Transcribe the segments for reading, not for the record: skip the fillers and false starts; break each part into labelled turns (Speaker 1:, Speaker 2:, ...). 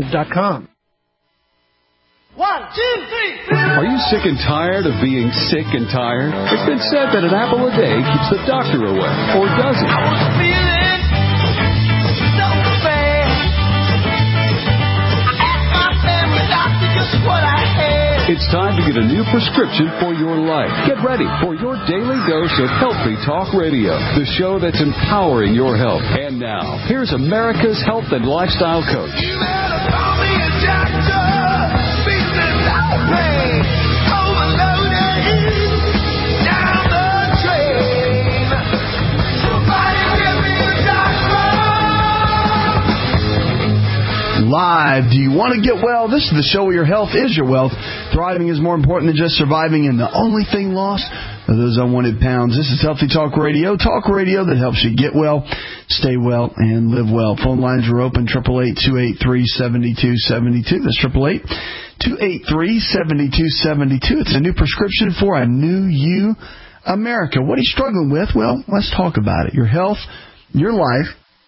Speaker 1: .com.
Speaker 2: 1, 2, 3.
Speaker 3: Are you sick and tired of being sick and tired? It's been said that an apple a day keeps the doctor away. Or does it?
Speaker 2: I was feeling so bad. I asked my family doctor just what I had.
Speaker 3: It's time to get a new prescription for your life. Get ready for your daily dose of Healthy Talk Radio, the show that's empowering your health. And now, here's America's health and lifestyle coach.
Speaker 2: You better call me a doctor. Business pain, overloaded, down the drain. Somebody give me a doctor.
Speaker 4: Live. Do you want to get well? This is the show where your health is your wealth. Thriving is more important than just surviving, and the only thing lost are those unwanted pounds. This is Healthy Talk Radio that helps you get well, stay well, and live well. Phone lines are open, 888-283-7272. That's 888-283-7272. It's a new prescription for a new you, America. What are you struggling with? Well, let's talk about it. Your health, your life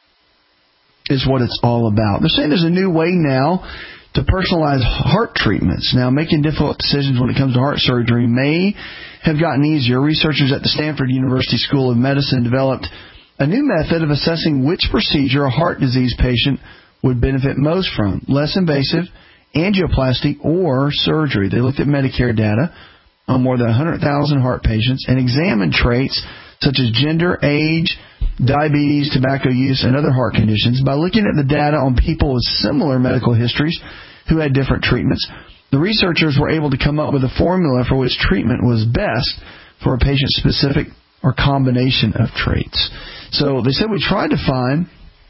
Speaker 4: is what it's all about. They're saying there's a new way now to personalize heart treatments. Now, making difficult decisions when it comes to heart surgery may have gotten easier. Researchers at the Stanford University School of Medicine developed a new method of assessing which procedure a heart disease patient would benefit most from: less invasive, angioplasty, or surgery. They looked at Medicare data on more than 100,000 heart patients and examined traits such as gender, age, diabetes, tobacco use, and other heart conditions. By looking at the data on people with similar medical histories who had different treatments, the researchers were able to come up with a formula for which treatment was best for a patient-specific or combination of traits. So they said we tried to find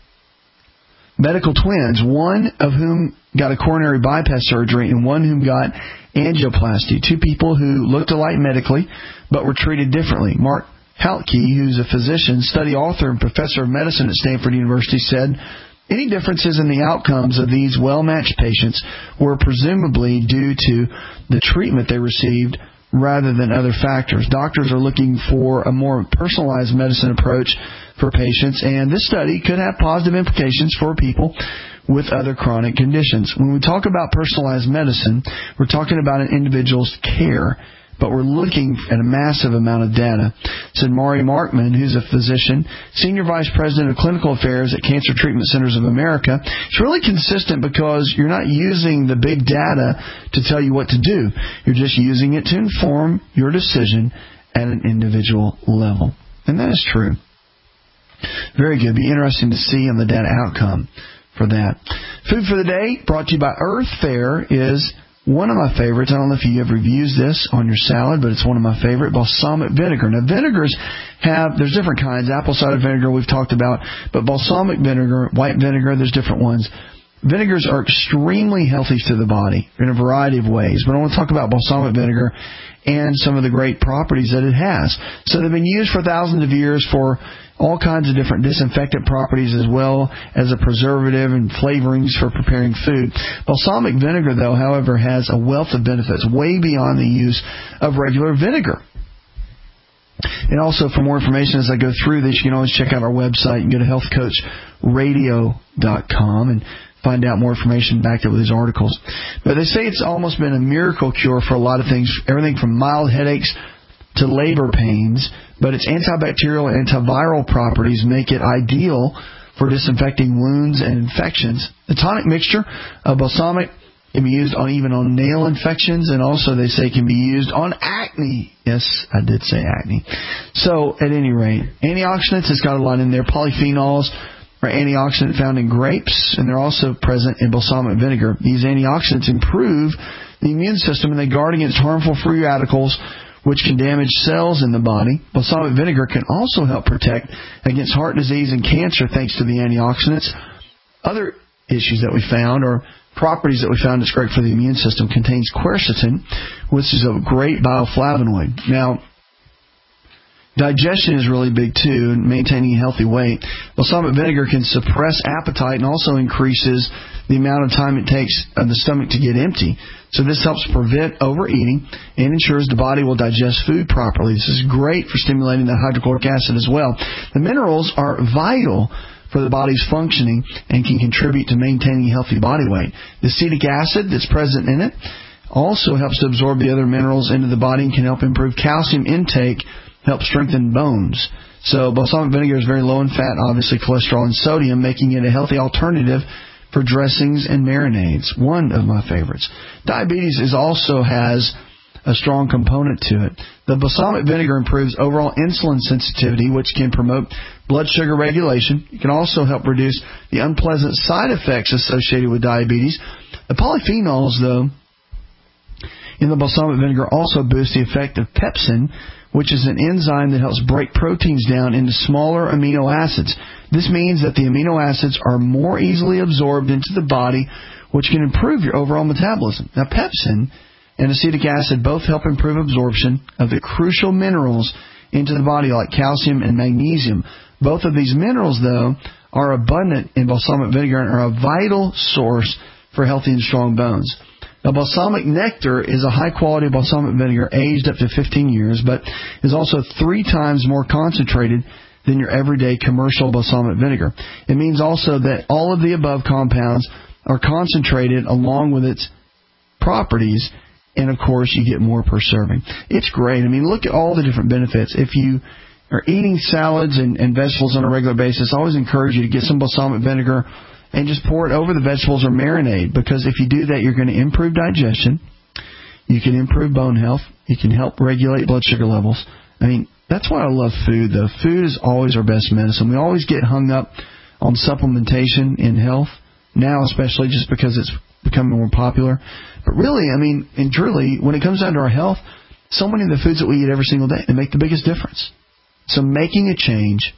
Speaker 4: medical twins, one of whom got a coronary bypass surgery and one whom got angioplasty, two people who looked alike medically but were treated differently. Mark Haltke, who's a physician, study author, and professor of medicine at Stanford University, said any differences in the outcomes of these well-matched patients were presumably due to the treatment they received rather than other factors. Doctors are looking for a more personalized medicine approach for patients, and this study could have positive implications for people with other chronic conditions. When we talk about personalized medicine, we're talking about an individual's care, but we're looking at a massive amount of data. Said Mari Markman, who's a physician, Senior Vice President of Clinical Affairs at Cancer Treatment Centers of America. It's really consistent because you're not using the big data to tell you what to do. You're just using it to inform your decision at an individual level. And that is true. Very good. Be interesting to see on the data outcome for that. Food for the day, brought to you by Earth Fare, is one of my favorites. I don't know if you ever used this on your salad, but it's one of my favorite, balsamic vinegar. Now, vinegars there's different kinds. Apple cider vinegar we've talked about, but balsamic vinegar, white vinegar, there's different ones. Vinegars are extremely healthy to the body in a variety of ways, but I want to talk about balsamic vinegar and some of the great properties that it has. So they've been used for thousands of years for all kinds of different disinfectant properties as well as a preservative and flavorings for preparing food. Balsamic vinegar, though, however, has a wealth of benefits way beyond the use of regular vinegar. And also, for more information as I go through this, you can always check out our website. You can go to healthcoachradio.com and find out more information backed up with these articles. But they say it's almost been a miracle cure for a lot of things, everything from mild headaches to labor pains, but its antibacterial and antiviral properties make it ideal for disinfecting wounds and infections. The tonic mixture of balsamic can be used even on nail infections, and also they say can be used on acne. Yes, I did say acne. So, at any rate, antioxidants, it's got a lot in there. Polyphenols are antioxidant found in grapes, and they're also present in balsamic vinegar. These antioxidants improve the immune system, and they guard against harmful free radicals, which can damage cells in the body. Balsamic vinegar can also help protect against heart disease and cancer thanks to the antioxidants. Other issues that we found, or properties that we found that's great for the immune system, contains quercetin, which is a great bioflavonoid. Now, digestion is really big too, and maintaining a healthy weight. Balsamic vinegar can suppress appetite and also increases the amount of time it takes the stomach to get empty. So this helps prevent overeating and ensures the body will digest food properly. This is great for stimulating the hydrochloric acid as well. The minerals are vital for the body's functioning and can contribute to maintaining a healthy body weight. The acetic acid that's present in it also helps to absorb the other minerals into the body and can help improve calcium intake, help strengthen bones. So balsamic vinegar is very low in fat, obviously cholesterol and sodium, making it a healthy alternative for dressings and marinades. One of my favorites. Diabetes also has a strong component to it. The balsamic vinegar improves overall insulin sensitivity, which can promote blood sugar regulation. It can also help reduce the unpleasant side effects associated with diabetes. The polyphenols, though, in the balsamic vinegar also boost the effect of pepsin, which is an enzyme that helps break proteins down into smaller amino acids. This means that the amino acids are more easily absorbed into the body, which can improve your overall metabolism. Now, pepsin and acetic acid both help improve absorption of the crucial minerals into the body, like calcium and magnesium. Both of these minerals, though, are abundant in balsamic vinegar and are a vital source for healthy and strong bones. Now, balsamic nectar is a high-quality balsamic vinegar aged up to 15 years, but is also 3 times more concentrated than your everyday commercial balsamic vinegar. It means also that all of the above compounds are concentrated along with its properties, and, of course, you get more per serving. It's great. I mean, look at all the different benefits. If you are eating salads and vegetables on a regular basis, I always encourage you to get some balsamic vinegar and just pour it over the vegetables or marinade, because if you do that, you're going to improve digestion. You can improve bone health. You can help regulate blood sugar levels. I mean, that's why I love food, though. Food is always our best medicine. We always get hung up on supplementation in health, now especially just because it's becoming more popular. But really, I mean, and truly, when it comes down to our health, so many of the foods that we eat every single day, they make the biggest difference. So making a change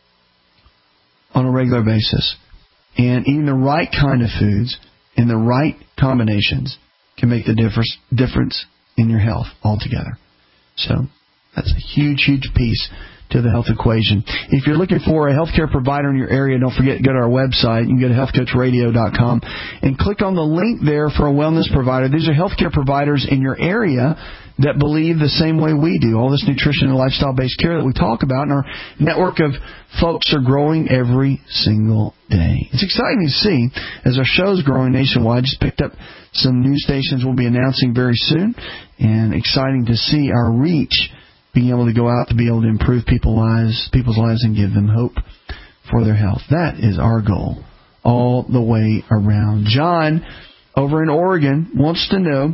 Speaker 4: on a regular basis and eating the right kind of foods in the right combinations can make the difference in your health altogether. So that's a huge, huge piece to the health equation. If you're looking for a healthcare provider in your area, don't forget to go to our website. You can go to healthcoachradio.com and click on the link there for a wellness provider. These are healthcare providers in your area that believe the same way we do. All this nutrition and lifestyle-based care that we talk about, and our network of folks are growing every single day. It's exciting to see as our show's growing nationwide. Just picked up some new stations we'll be announcing very soon, and exciting to see our reach being able to go out to be able to improve people's lives and give them hope for their health. That is our goal all the way around. John, over in Oregon, wants to know,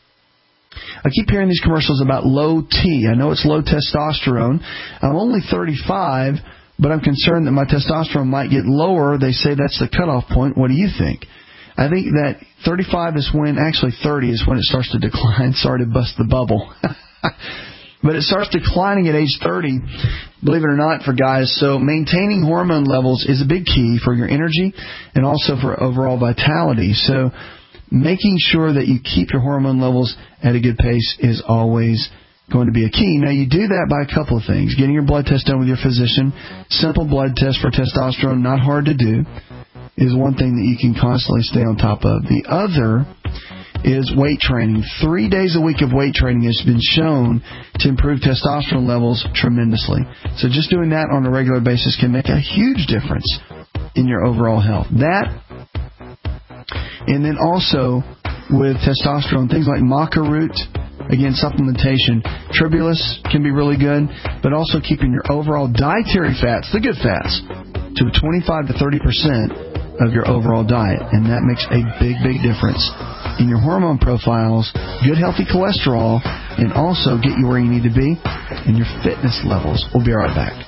Speaker 4: I keep hearing these commercials about low T. I know it's low testosterone. I'm only 35, but I'm concerned that my testosterone might get lower. They say that's the cutoff point. What do you think? I think that 35 is when, actually 30 is when it starts to decline. Sorry to bust the bubble. But it starts declining at age 30, believe it or not, for guys. So maintaining hormone levels is a big key for your energy and also for overall vitality. So making sure that you keep your hormone levels at a good pace is always going to be a key. Now, you do that by a couple of things. Getting your blood test done with your physician. Simple blood test for testosterone, not hard to do, is one thing that you can constantly stay on top of. The other is weight training. 3 days a week of weight training has been shown to improve testosterone levels tremendously. So just doing that on a regular basis can make a huge difference in your overall health. That, and then also with testosterone, things like maca root, again, supplementation. Tribulus can be really good, but also keeping your overall dietary fats, the good fats, to 25 to 30% of your overall diet, and that makes a big, big difference in your hormone profiles, good healthy cholesterol, and also get you where you need to be and your fitness levels. We'll be right back.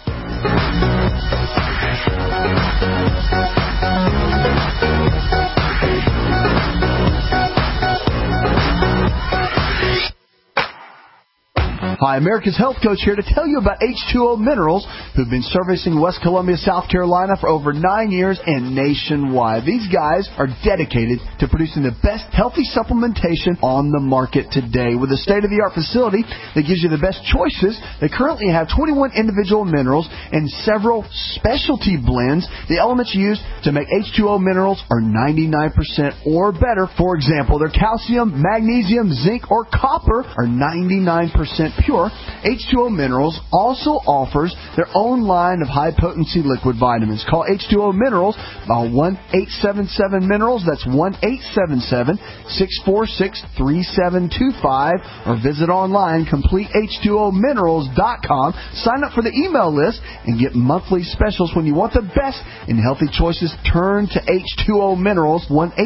Speaker 4: Hi, America's Health Coach here to tell you about H2O Minerals, who've been servicing West Columbia, South Carolina for over 9 years and nationwide. These guys are dedicated to producing the best healthy supplementation on the market today. With a state-of-the-art facility that gives you the best choices, they currently have 21 individual minerals and several specialty blends. The elements used to make H2O Minerals are 99% or better. For example, their calcium, magnesium, zinc, or copper are 99% pure pure, H2O Minerals also offers their own line of high-potency liquid vitamins. Call H2O Minerals by 1-877-MINERALS. That's 1-877-646-3725. Or visit online, CompleteH2OMinerals.com. Sign up for the email list and get monthly specials. When you want the best in healthy choices, turn to H2O Minerals,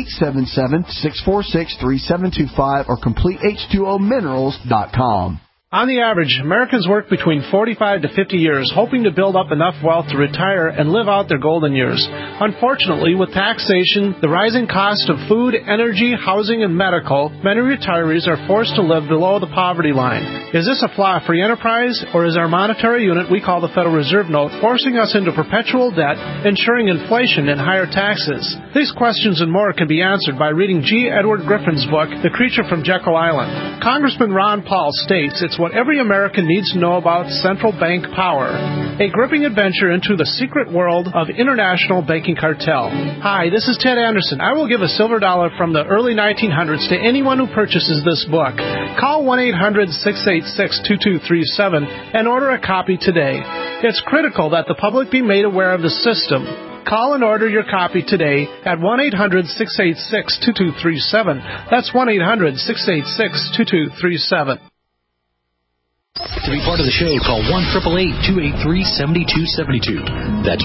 Speaker 4: 1-877-646-3725 or CompleteH2OMinerals.com.
Speaker 1: On the average, Americans work between 45 to 50 years hoping to build up enough wealth to retire and live out their golden years. Unfortunately, with taxation, the rising cost of food, energy, housing, and medical, many retirees are forced to live below the poverty line. Is this a flaw-free enterprise, or is our monetary unit we call the Federal Reserve Note forcing us into perpetual debt, ensuring inflation and higher taxes? These questions and more can be answered by reading G. Edward Griffin's book, The Creature from Jekyll Island. Congressman Ron Paul states it's what every American needs to know about central bank power. A gripping adventure into the secret world of international banking cartel. Hi, this is Ted Anderson. I will give a silver dollar from the early 1900s to anyone who purchases this book. Call 1-800-686-2237 and order a copy today. It's critical that the public be made aware of the system. Call and order your copy today at 1-800-686-2237. That's 1-800-686-2237.
Speaker 5: To be part of the show, call 1-888-283-7272. That's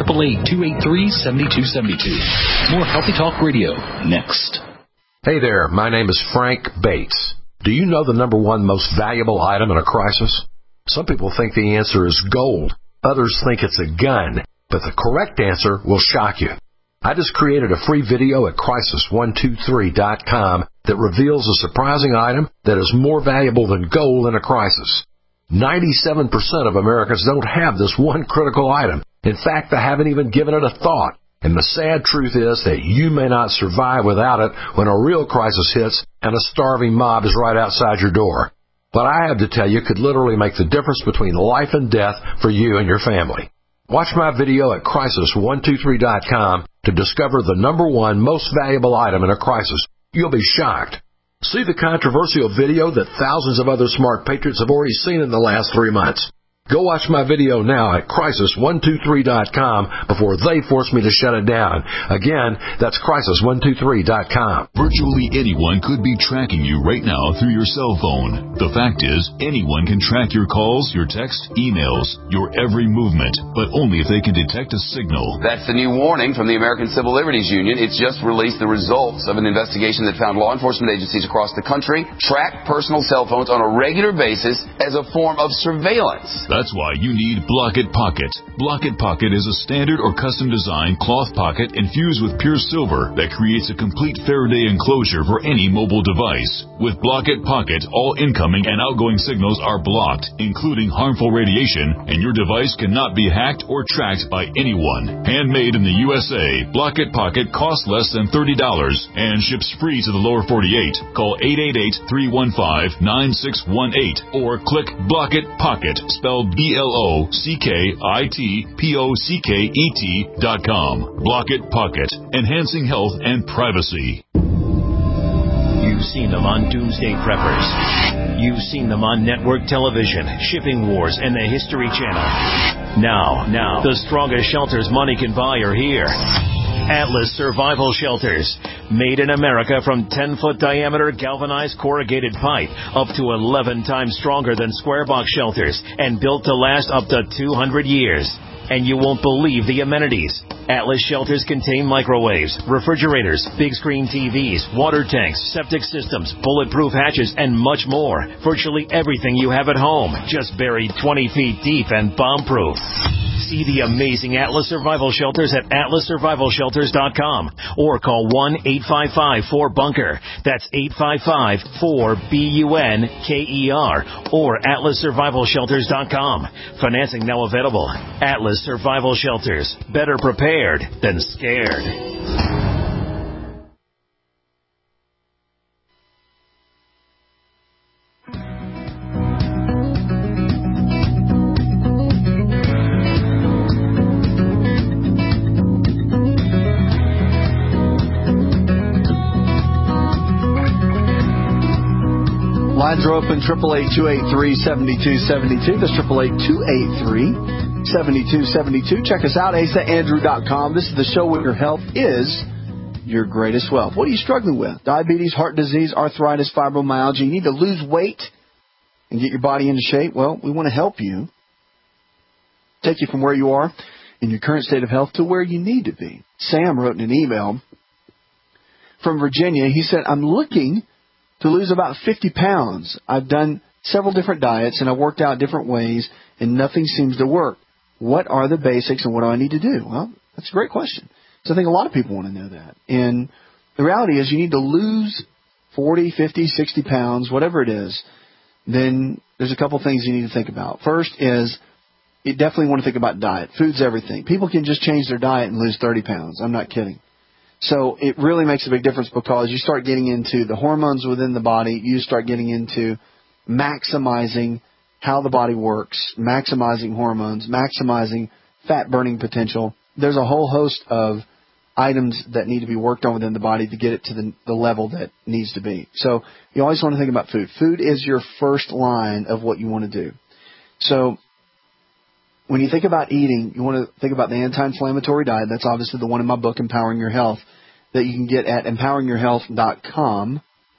Speaker 5: 1-888-283-7272. More Healthy Talk Radio next.
Speaker 6: Hey there, my name is Frank Bates. Do you know the number one most valuable item in a crisis? Some people think the answer is gold. Others think it's a gun. But the correct answer will shock you. I just created a free video at Crisis123.com that reveals a surprising item that is more valuable than gold in a crisis. 97% of Americans don't have this one critical item. In fact, they haven't even given it a thought. And the sad truth is that you may not survive without it when a real crisis hits and a starving mob is right outside your door. What I have to tell you could literally make the difference between life and death for you and your family. Watch my video at Crisis123.com to discover the number one most valuable item in a crisis. You'll be shocked. See the controversial video that thousands of other smart patriots have already seen in the last 3 months. Go watch my video now at Crisis123.com before they force me to shut it down. Again, that's Crisis123.com.
Speaker 7: Virtually anyone could be tracking you right now through your cell phone. The fact is, anyone can track your calls, your texts, emails, your every movement, but only if they can detect a signal.
Speaker 8: That's the new warning from the American Civil Liberties Union. It's just released the results of an investigation that found law enforcement agencies across the country track personal cell phones on a regular basis as a form of surveillance.
Speaker 7: That's why you need Block-It Pocket. Block-It Pocket is a standard or custom-designed cloth pocket infused with pure silver that creates a complete Faraday enclosure for any mobile device. With Block-It Pocket, all incoming and outgoing signals are blocked, including harmful radiation, and your device cannot be hacked or tracked by anyone. Handmade in the USA, Block-It Pocket costs less than $30 and ships free to the lower 48. Call 888-315-9618 or click Block-It Pocket, spelled BLOCKITPOCKET.com. Block-It Pocket, enhancing health and privacy.
Speaker 5: You've seen them on Doomsday Preppers. You've seen them on network television, Shipping Wars, and the History Channel. Now, the strongest shelters money can buy are here. Atlas Survival Shelters. Made in America from 10-foot diameter galvanized corrugated pipe, up to 11 times stronger than square box shelters, and built to last up to 200 years. And you won't believe the amenities. Atlas shelters contain microwaves, refrigerators, big screen TVs, water tanks, septic systems, bulletproof hatches, and much more. Virtually everything you have at home, just buried 20 feet deep and bomb-proof. See the amazing Atlas Survival Shelters at atlassurvivalshelters.com or call 1-855-4BUNKER. That's 855-4BUNKER or atlassurvivalshelters.com. Financing now available. Atlas Survival Shelters. Better prepared than scared.
Speaker 4: Lines are open, 888-283-7272. That's 888-283-7272. Check us out, asaandrew.com. This is the show where your health is your greatest wealth. What are you struggling with? Diabetes, heart disease, arthritis, fibromyalgia. You need to lose weight and get your body into shape. Well, we want to help you. Take you from where you are in your current state of health to where you need to be. Sam wrote in an email from Virginia. He said, I'm looking to lose about 50 pounds. I've done several different diets and I've worked out different ways and nothing seems to work. What are the basics and what do I need to do? Well, that's a great question. So I think a lot of people want to know that. And the reality is you need to lose 40, 50, 60 pounds, whatever it is. Then there's a couple things you need to think about. First is you definitely want to think about diet. Food's everything. People can just change their diet and lose 30 pounds. I'm not kidding. So it really makes a big difference because you start getting into the hormones within the body. You start getting into maximizing how the body works, maximizing hormones, maximizing fat burning potential. There's a whole host of items that need to be worked on within the body to get it to the level that needs to be. So you always want to think about food. Food is your first line of what you want to do. So when you think about eating, you want to think about the anti-inflammatory diet. That's obviously the one in my book, Empowering Your Health, that you can get at empoweringyourhealth.com.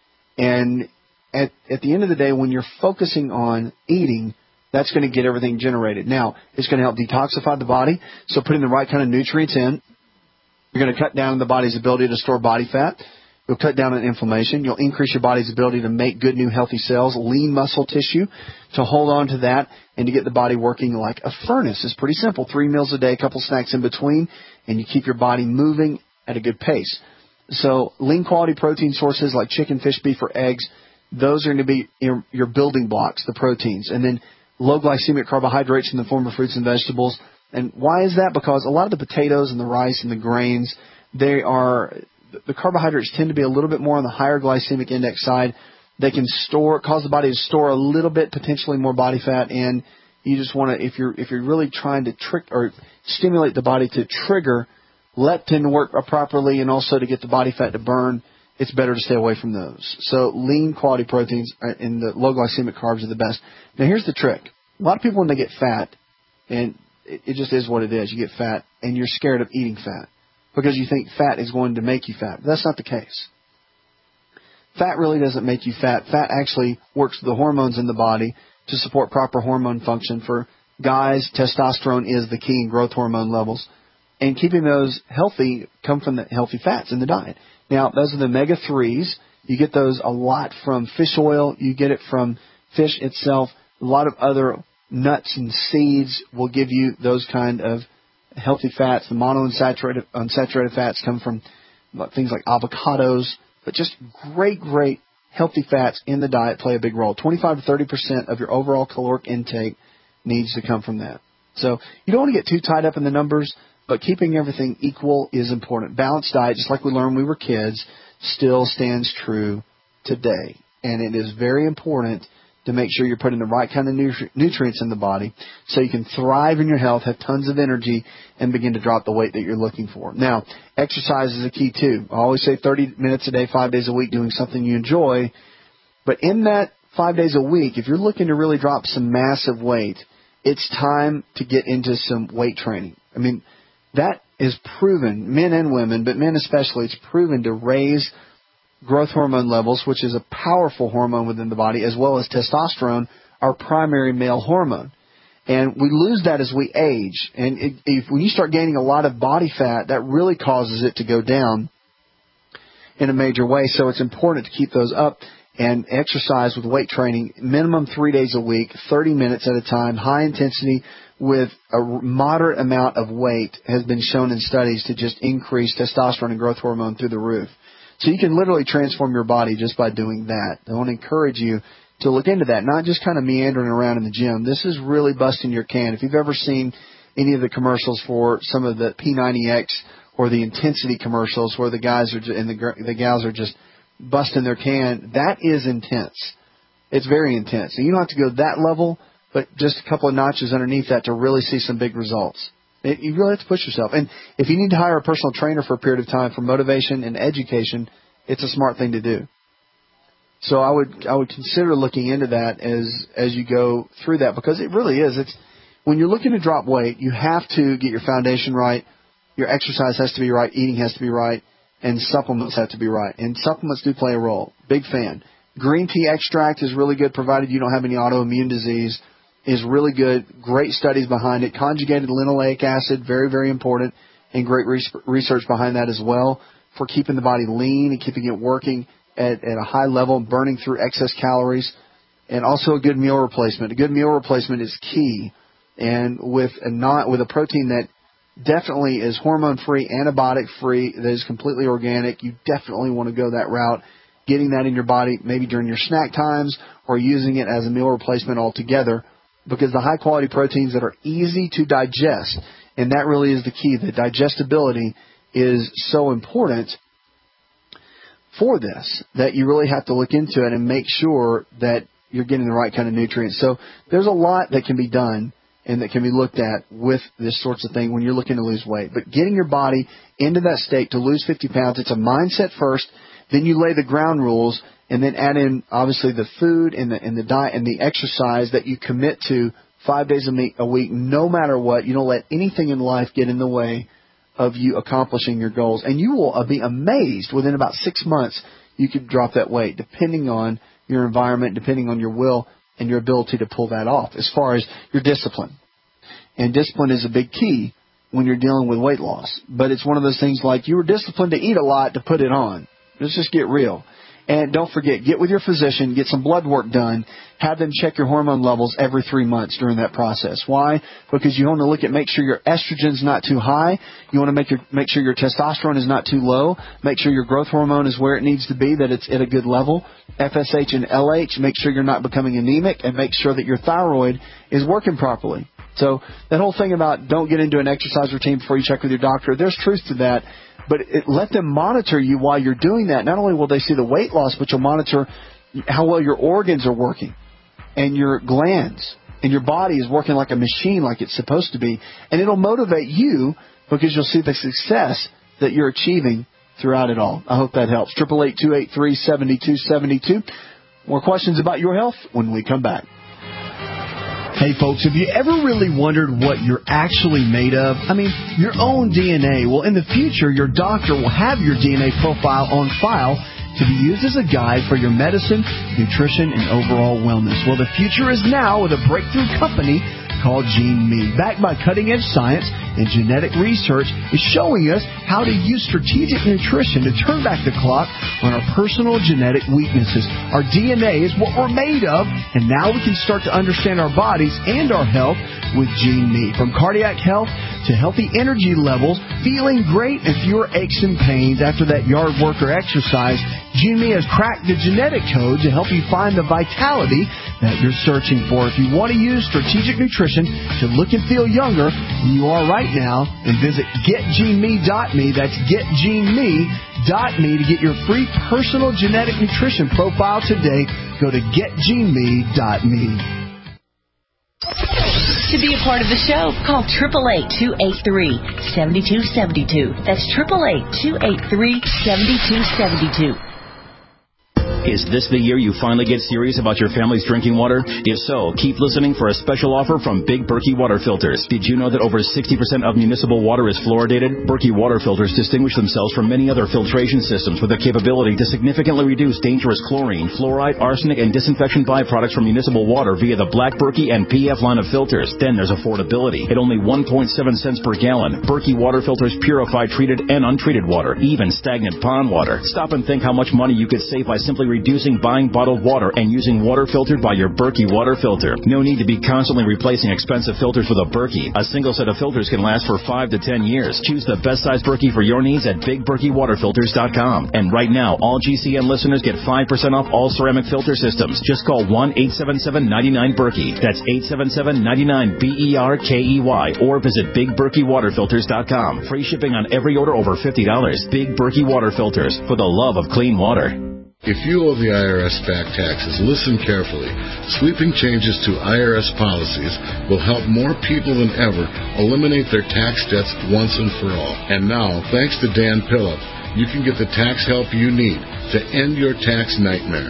Speaker 4: And at the end of the day, when you're focusing on eating, that's going to get everything generated. Now, it's going to help detoxify the body, so putting the right kind of nutrients in. You're going to cut down the body's ability to store body fat. You'll cut down on inflammation. You'll increase your body's ability to make good, new, healthy cells, lean muscle tissue, to hold on to that and to get the body working like a furnace. It's pretty simple. 3 meals a day, a couple snacks in between, and you keep your body moving at a good pace. So lean quality protein sources like chicken, fish, beef, or eggs, those are going to be your building blocks, the proteins. And then low glycemic carbohydrates in the form of fruits and vegetables. And why is that? Because a lot of the potatoes and the rice and the grains, the carbohydrates tend to be a little bit more on the higher glycemic index side. They can cause the body to store a little bit, potentially more body fat, and you just want to, if you're really trying to trick or stimulate the body to trigger leptin to work properly and also to get the body fat to burn, it's better to stay away from those. So lean quality proteins and the low glycemic carbs are the best. Now here's the trick. A lot of people when they get fat, and it just is what it is, you get fat and you're scared of eating fat because you think fat is going to make you fat. But that's not the case. Fat really doesn't make you fat. Fat actually works with the hormones in the body to support proper hormone function. For guys, testosterone is the key in growth hormone levels. And keeping those healthy come from the healthy fats in the diet. Now, those are the omega-3s. You get those a lot from fish oil. You get it from fish itself. A lot of other nuts and seeds will give you those kind of healthy fats. The monounsaturated fats come from things like avocados. But just great healthy fats in the diet play a big role. 25 to 30% of your overall caloric intake needs to come from that. So you don't want to get too tied up in the numbers, but keeping everything equal is important. Balanced diet, just like we learned when we were kids, still stands true today. And it is very important to make sure you're putting the right kind of nutrients in the body so you can thrive in your health, have tons of energy, and begin to drop the weight that you're looking for. Now, exercise is a key too. I always say 30 minutes a day, 5 days a week, doing something you enjoy. But in that 5 days a week, if you're looking to really drop some massive weight, it's time to get into some weight training. I mean, that is proven, men and women, but men especially, it's proven to raise growth hormone levels, which is a powerful hormone within the body, as well as testosterone, our primary male hormone. And we lose that as we age. And when you start gaining a lot of body fat, that really causes it to go down in a major way. So it's important to keep those up and exercise with weight training, minimum 3 days a week, 30 minutes at a time, high intensity with a moderate amount of weight has been shown in studies to just increase testosterone and growth hormone through the roof. So you can literally transform your body just by doing that. I want to encourage you to look into that, not just kind of meandering around in the gym. This is really busting your can. If you've ever seen any of the commercials for some of the P90X or the intensity commercials where the guys are and the gals are just busting their can, that is intense. It's very intense. And you don't have to go that level, but just a couple of notches underneath that to really see some big results. You really have to push yourself. And if you need to hire a personal trainer for a period of time for motivation and education, it's a smart thing to do. So I would consider looking into that as you go through that, because it really is. It's when you're looking to drop weight, you have to get your foundation right. Your exercise has to be right. Eating has to be right. And supplements have to be right. And supplements do play a role. Big fan. Green tea extract is really good, provided you don't have any autoimmune disease. Is really good. Great studies behind it. Conjugated linoleic acid, very, very important. And great research behind that as well for keeping the body lean and keeping it working at a high level, burning through excess calories. And also a good meal replacement. A good meal replacement is key. And with a protein that definitely is hormone-free, antibiotic-free, that is completely organic, you definitely want to go that route, getting that in your body maybe during your snack times or using it as a meal replacement altogether, because the high-quality proteins that are easy to digest, and that really is the key. The digestibility is so important for this that you really have to look into it and make sure that you're getting the right kind of nutrients. So there's a lot that can be done and that can be looked at with this sorts of thing when you're looking to lose weight. But getting your body into that state to lose 50 pounds, it's a mindset first, then you lay the ground rules, and then add in, obviously, the food and the diet and the exercise that you commit to 5 days a week, no matter what. You don't let anything in life get in the way of you accomplishing your goals. And you will be amazed within about 6 months you could drop that weight, depending on your environment, depending on your will and your ability to pull that off as far as your discipline. And discipline is a big key when you're dealing with weight loss. But it's one of those things like you were disciplined to eat a lot to put it on. Let's just get real. And don't forget, get with your physician, get some blood work done, have them check your hormone levels every 3 months during that process. Why? Because you want to look at, make sure your estrogen's not too high. You want to make sure your testosterone is not too low. Make sure your growth hormone is where it needs to be, that it's at a good level. FSH and LH, make sure you're not becoming anemic, and make sure that your thyroid is working properly. So that whole thing about don't get into an exercise routine before you check with your doctor, there's truth to that. But let them monitor you while you're doing that. Not only will they see the weight loss, but you'll monitor how well your organs are working and your glands, and your body is working like a machine, like it's supposed to be. And it'll motivate you because you'll see the success that you're achieving throughout it all. I hope that helps. 888-283-7272. More questions about your health when we come back. Hey, folks, have you ever really wondered what you're actually made of? I mean, your own DNA. Well, in the future, your doctor will have your DNA profile on file to be used as a guide for your medicine, nutrition, and overall wellness. Well, the future is now with a breakthrough company called GeneMe. Backed by cutting-edge science and genetic research, is showing us how to use strategic nutrition to turn back the clock on our personal genetic weaknesses. Our DNA is what we're made of, and now we can start to understand our bodies and our health with GeneMe. From cardiac health to healthy energy levels, feeling great and fewer aches and pains after that yard work or exercise, GeneMe has cracked the genetic code to help you find the vitality that you're searching for. If you want to use strategic nutrition to look and feel younger than you are right now, then visit getgeneme.me. That's getgeneme.me to get your free personal genetic nutrition profile today. Go to getgeneme.me.
Speaker 9: To be a part of the show, call 888-283-7272. That's 888-283-7272.
Speaker 10: Is this the year you finally get serious about your family's drinking water? If so, keep listening for a special offer from Big Berkey Water Filters. Did you know that over 60% of municipal water is fluoridated? Berkey Water Filters distinguish themselves from many other filtration systems with the capability to significantly reduce dangerous chlorine, fluoride, arsenic, and disinfection byproducts from municipal water via the Black Berkey and PF line of filters. Then there's affordability. At only 1.7 cents per gallon, Berkey Water Filters purify treated and untreated water, even stagnant pond water. Stop and think how much money you could save by simply reducing buying bottled water and using water filtered by your Berkey water filter. No need to be constantly replacing expensive filters with a Berkey. A single set of filters can last for 5 to 10 years. Choose the best size Berkey for your needs at BigBerkeyWaterFilters.com. And right now, all GCN listeners get 5% off all ceramic filter systems. Just call 1-877-99-BERKEY. That's 877-99-BERKEY. Or visit BigBerkeyWaterFilters.com. Free shipping on every order over $50. Big Berkey Water Filters, for the love of clean water.
Speaker 11: If you owe the IRS back taxes, listen carefully. Sweeping changes to IRS policies will help more people than ever eliminate their tax debts once and for all. And now, thanks to Dan Pillip, you can get the tax help you need to end your tax nightmare.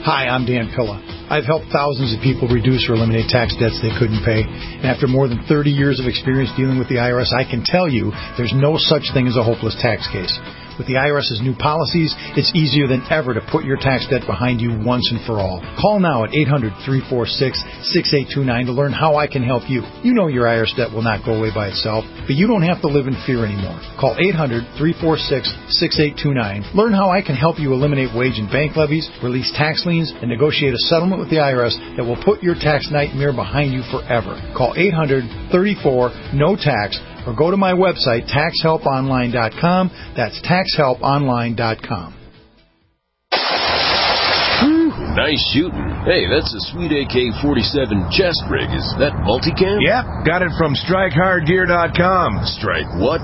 Speaker 12: Hi, I'm Dan Pilla. I've helped thousands of people reduce or eliminate tax debts they couldn't pay. And after more than 30 years of experience dealing with the IRS, I can tell you there's no such thing as a hopeless tax case. With the IRS's new policies, it's easier than ever to put your tax debt behind you once and for all. Call now at 800-346-6829 to learn how I can help you. You know your IRS debt will not go away by itself, but you don't have to live in fear anymore. Call 800-346-6829. Learn how I can help you eliminate wage and bank levies, release tax liens, and negotiate a settlement with the IRS that will put your tax nightmare behind you forever. Call 800-34-NO-TAX or go to my website, taxhelponline.com. That's taxhelponline.com.
Speaker 13: Nice shooting. Hey, that's a sweet AK-47 chest rig. Is that multicam?
Speaker 14: Yep, got it from StrikeHardGear.com.
Speaker 13: Strike what?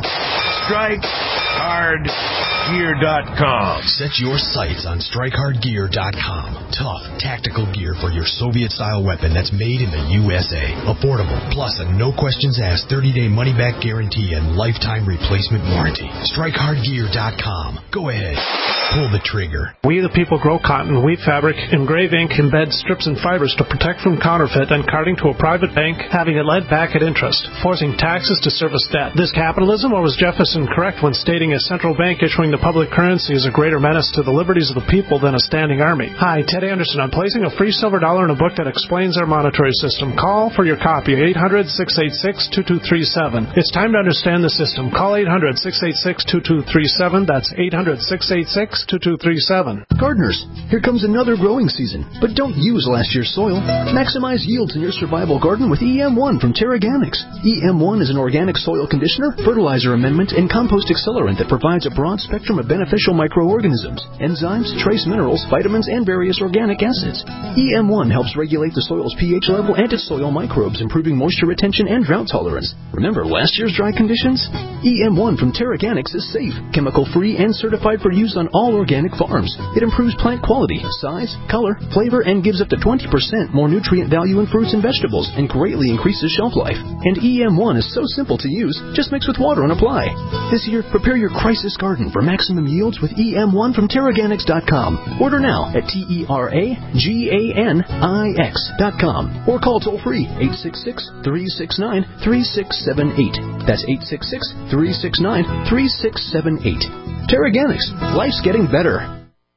Speaker 14: StrikeHardGear.com.
Speaker 15: Set your sights on StrikeHardGear.com. Tough, tactical gear for your Soviet-style weapon that's made in the USA. Affordable, plus a no-questions-asked 30-day money-back guarantee and lifetime replacement warranty. StrikeHardGear.com. Go ahead. Pull the trigger.
Speaker 1: We the people grow cotton, weave fabric, engrave ink, embed strips and fibers to protect from counterfeit and carting to a private bank, having it led back at interest, forcing taxes to service debt. This capitalism, or was Jefferson correct when stating a central bank issuing the public currency is a greater menace to the liberties of the people than a standing army? Hi, Ted Anderson. I'm placing a free silver dollar in a book that explains our monetary system. Call for your copy, 800-686-2237. It's time to understand the system. Call 800-686-2237. That's 800-686-2237.
Speaker 16: Gardeners, here comes another growing season, but don't use last year's soil. Maximize yields in your survival garden with EM1 from Terraganics. EM1 is an organic soil conditioner, fertilizer amendment, and compost accelerant that provides a broad spectrum of beneficial microorganisms, enzymes, trace minerals, vitamins, and various organic acids. EM1 helps regulate the soil's pH level and its soil microbes, improving moisture retention and drought tolerance. Remember last year's dry conditions? EM1 from Terraganics is safe, chemical-free, and certified for use on all organic farms. It improves plant quality, size, color, flavor, and gives up to 20% more nutrient value in fruits and vegetables, and greatly increases shelf life. And EM1 is so simple to use, just mix with water and apply. This year, prepare your crisis garden for maximum yields with EM1 from Terraganics.com. Order now at TerraGanix.com or call toll-free 866-369-3678. That's 866-369-3678. Terraganics. Life's getting better.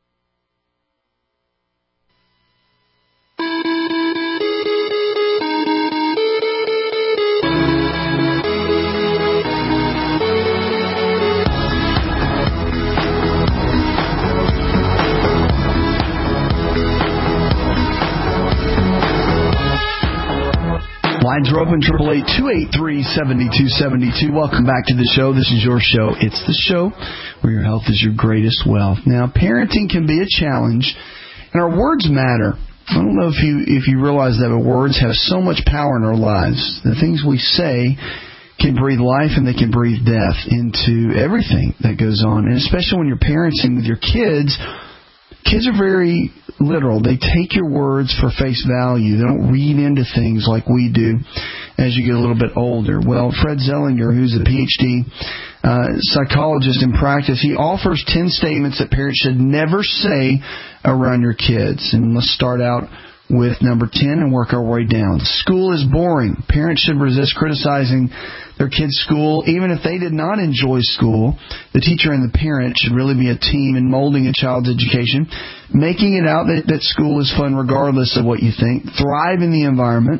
Speaker 4: Lines are open, 888-283-7272. Welcome back to the show. This is your show. It's the show where your health is your greatest wealth. Now, parenting can be a challenge, and our words matter. I don't know if you realize that, but words have so much power in our lives. The things we say can breathe life and they can breathe death into everything that goes on. And especially when you're parenting with your kids, kids are very literal. They take your words for face value. They don't read into things like we do as you get a little bit older. Well, Fred Zellinger, who's a PhD psychologist in practice, he offers 10 statements that parents should never say around your kids. And let's start out with number 10 and work our way down. School is boring. Parents should resist criticizing their kids' school. Even if they did not enjoy school, the teacher and the parent should really be a team in molding a child's education, making it out that school is fun regardless of what you think. Thrive in the environment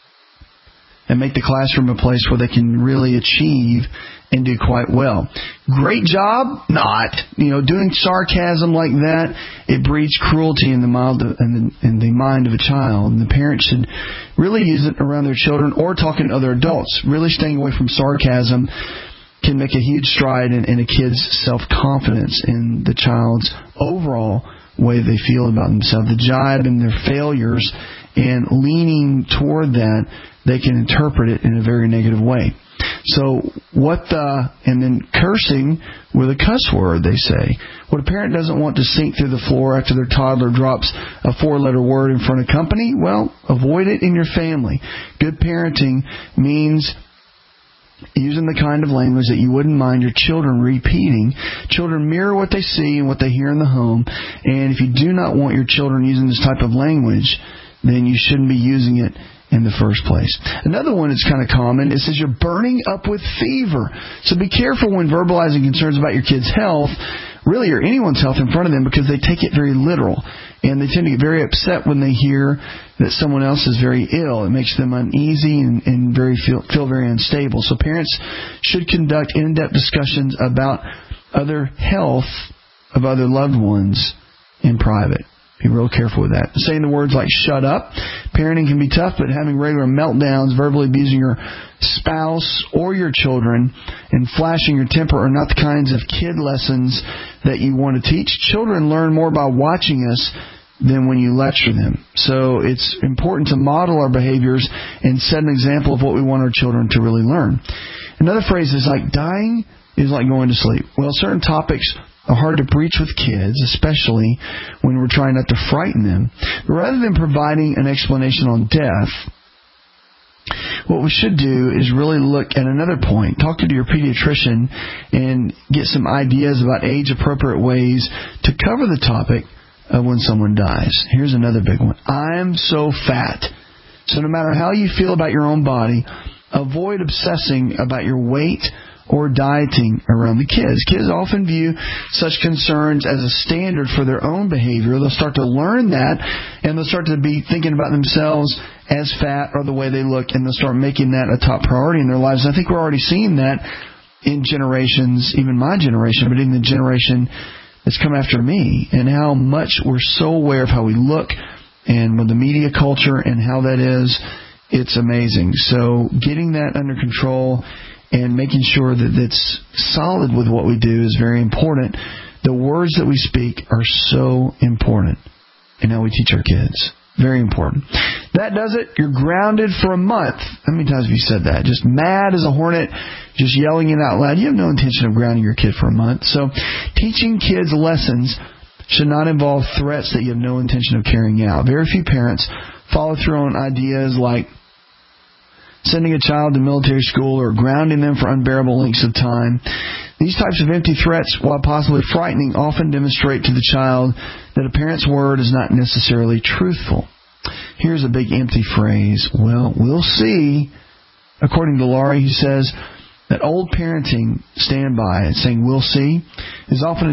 Speaker 4: and make the classroom a place where they can really achieve and do quite well. Great job? Not. Doing sarcasm like that, it breeds cruelty in the mind of a child. And the parent should really use it around their children or talking to other adults. Really staying away from sarcasm can make a huge stride in a kid's self-confidence in the child's overall way they feel about themselves. The jibe and their failures and leaning toward that, they can interpret it in a very negative way. So and then cursing with a cuss word, they say. What a parent doesn't want to sink through the floor after their toddler drops a 4-letter word in front of company, well, avoid it in your family. Good parenting means using the kind of language that you wouldn't mind your children repeating. Children mirror what they see and what they hear in the home. And if you do not want your children using this type of language, then you shouldn't be using it in the first place. Another one that's kind of common, it says you're burning up with fever. So be careful when verbalizing concerns about your kid's health, really, or anyone's health in front of them, because they take it very literal. And they tend to get very upset when they hear that someone else is very ill. It makes them uneasy and feel very unstable. So parents should conduct in-depth discussions about other health of other loved ones in private. Be real careful with that. Saying the words like shut up. Parenting can be tough, but having regular meltdowns, verbally abusing your spouse or your children, and flashing your temper are not the kinds of kid lessons that you want to teach. Children learn more by watching us than when you lecture them. So it's important to model our behaviors and set an example of what we want our children to really learn. Another phrase is like dying is like going to sleep. Well, certain topics are hard to breach with kids, especially when we're trying not to frighten them. But rather than providing an explanation on death, what we should do is really look at another point. Talk to your pediatrician and get some ideas about age-appropriate ways to cover the topic of when someone dies. Here's another big one. I'm so fat. So no matter how you feel about your own body, avoid obsessing about your weight or dieting around the kids. Kids often view such concerns as a standard for their own behavior. They'll start to learn that, and they'll start to be thinking about themselves as fat or the way they look, and they'll start making that a top priority in their lives. And I think we're already seeing that in generations, even my generation, but in the generation that's come after me, and how much we're so aware of how we look and with the media culture and how that is. It's amazing. So getting that under control and making sure that it's solid with what we do is very important. The words that we speak are so important in how we teach our kids. Very important. That does it. You're grounded for a month. How many times have you said that? Just mad as a hornet, just yelling it out loud. You have no intention of grounding your kid for a month. So teaching kids lessons should not involve threats that you have no intention of carrying out. Very few parents follow through on ideas like sending a child to military school or grounding them for unbearable lengths of time. These types of empty threats, while possibly frightening, often demonstrate to the child that a parent's word is not necessarily truthful. Here's a big empty phrase. Well, we'll see. According to Laurie, he says that old parenting standby, saying we'll see, is often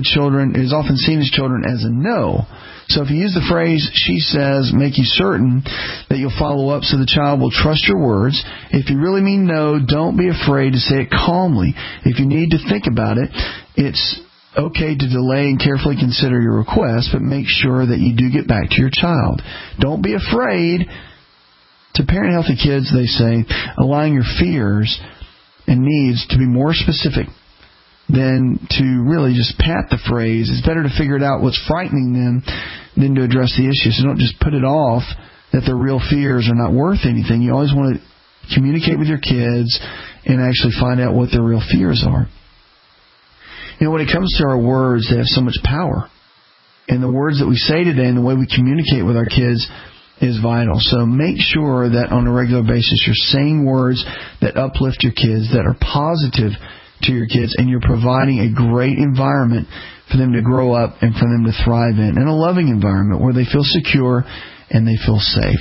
Speaker 4: seen as children as a no. So if you use the phrase, she says, make you certain that you'll follow up so the child will trust your words. If you really mean no, don't be afraid to say it calmly. If you need to think about it, it's okay to delay and carefully consider your request, but make sure that you do get back to your child. Don't be afraid. To parent healthy kids, they say, allowing your fears and needs to be more specific than to really just pat the phrase. It's better to figure it out what's frightening them than to address the issue. So don't just put it off that their real fears are not worth anything. You always want to communicate with your kids and actually find out what their real fears are. You know, when it comes to our words, they have so much power. And the words that we say today and the way we communicate with our kids is vital. So make sure that on a regular basis you're saying words that uplift your kids, that are positive to your kids, and you're providing a great environment for them to grow up and for them to thrive in, and a loving environment where they feel secure and they feel safe.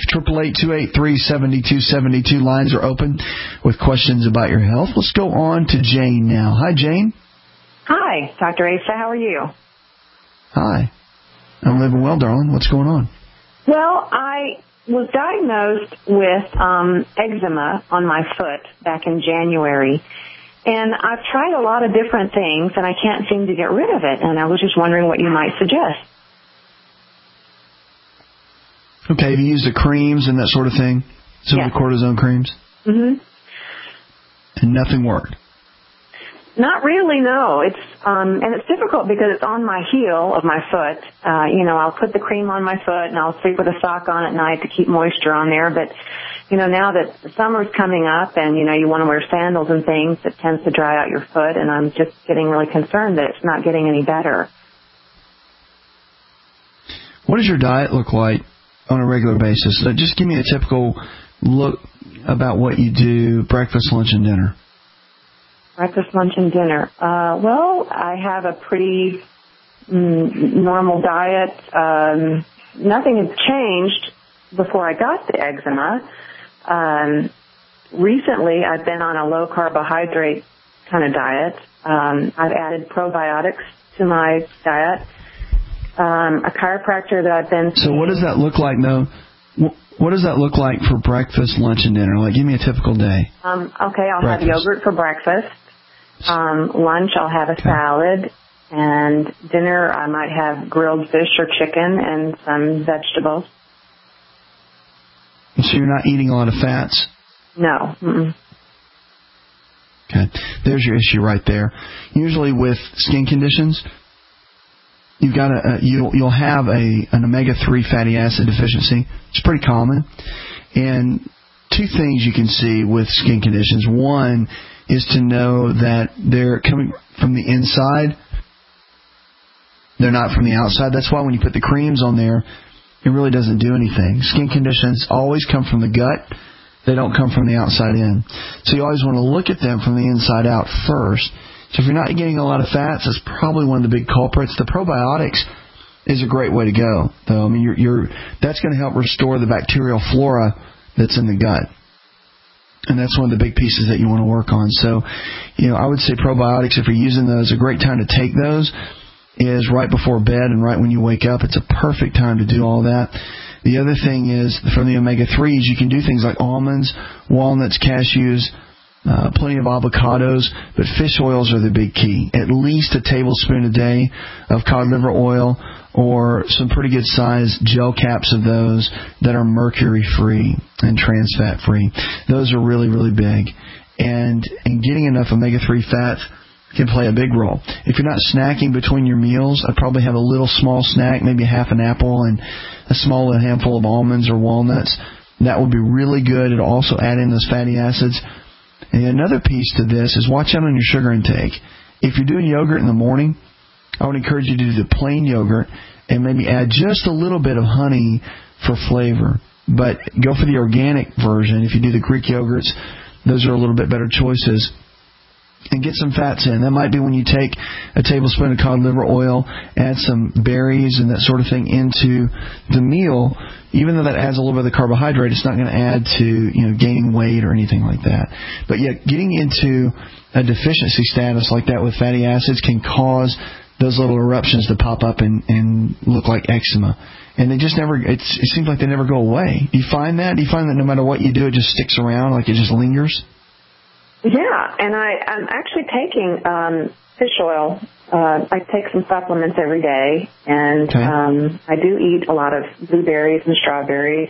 Speaker 4: 888-283-7272. Lines are open with questions about your health. Let's go on to Jane now. Hi, Jane.
Speaker 17: Hi, Dr. Asa. How are you?
Speaker 4: Hi. I'm living well, darling. What's going on?
Speaker 17: Well, I was diagnosed with eczema on my foot back in January. And I've tried a lot of different things, and I can't seem to get rid of it. And I was just wondering what you might suggest.
Speaker 4: Okay, have you used the creams and that sort of thing? Some of the cortisone creams?
Speaker 17: Mm-hmm.
Speaker 4: And nothing worked?
Speaker 17: Not really, no. It's and it's difficult because it's on my heel of my foot. I'll put the cream on my foot, and I'll sleep with a sock on at night to keep moisture on there. But now that the summer's coming up and, you want to wear sandals and things, it tends to dry out your foot, and I'm just getting really concerned that it's not getting any better.
Speaker 4: What does your diet look like on a regular basis? Just give me a typical look about what you do, breakfast, lunch, and dinner.
Speaker 17: Breakfast, lunch, and dinner. Well, I have a pretty normal diet. Nothing had changed before I got the eczema. Recently, I've been on a low carbohydrate kind of diet. I've added probiotics to my diet. A chiropractor that I've been
Speaker 4: So what does that look like, though? What does that look like for breakfast, lunch, and dinner? Like, give me a typical day.
Speaker 17: Okay, I'll have yogurt for breakfast. Lunch, I'll have a salad. And dinner, I might have grilled fish or chicken and some vegetables.
Speaker 4: So you're not eating a lot of fats?
Speaker 17: No. Mm-mm.
Speaker 4: Okay. There's your issue right there. Usually with skin conditions, you've got you'll have an omega-3 fatty acid deficiency. It's pretty common. And two things you can see with skin conditions. One is to know that they're coming from the inside. They're not from the outside. That's why when you put the creams on there, it really doesn't do anything. Skin conditions always come from the gut. They don't come from the outside in. So you always want to look at them from the inside out first. So if you're not getting a lot of fats, that's probably one of the big culprits. The probiotics is a great way to go, though. I mean, that's going to help restore the bacterial flora that's in the gut. And that's one of the big pieces that you want to work on. So, I would say probiotics, if you're using those, a great time to take those is right before bed and right when you wake up. It's a perfect time to do all that. The other thing is, from the omega-3s, you can do things like almonds, walnuts, cashews, plenty of avocados, but fish oils are the big key. At least a tablespoon a day of cod liver oil or some pretty good size gel caps of those that are mercury-free and trans fat-free. Those are really, really big. And getting enough omega-3 fats can play a big role. If you're not snacking between your meals, I'd probably have a little small snack, maybe half an apple and a small handful of almonds or walnuts. That would be really good. It'll also add in those fatty acids. And another piece to this is watch out on your sugar intake. If you're doing yogurt in the morning, I would encourage you to do the plain yogurt and maybe add just a little bit of honey for flavor. But go for the organic version. If you do the Greek yogurts, those are a little bit better choices. And get some fats in. That might be when you take a tablespoon of cod liver oil, add some berries and that sort of thing into the meal. Even though that adds a little bit of the carbohydrate, it's not going to add to gaining weight or anything like that. But yeah, getting into a deficiency status like that with fatty acids can cause those little eruptions to pop up and look like eczema. And they just never, it seems like they never go away. Do you find that? Do you find that no matter what you do, it just sticks around, like it just lingers?
Speaker 17: Yeah, and I'm actually taking fish oil. I take some supplements every day, and I do eat a lot of blueberries and strawberries